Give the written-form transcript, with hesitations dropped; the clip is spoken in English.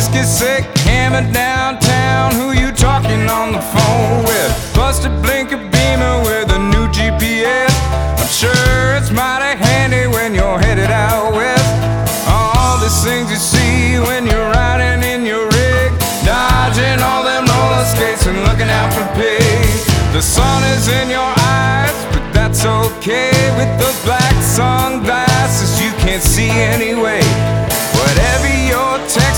whiskey sick, hammered downtown. Who you talking on the phone with? Busted blinker beamer with a new GPS. I'm sure it's mighty handy when you're headed out west. All these things you see when you're riding in your rig, dodging all them roller skates and looking out for pigs. The sun is in your eyes, but that's okay. With the black sunglasses you can't see anyway.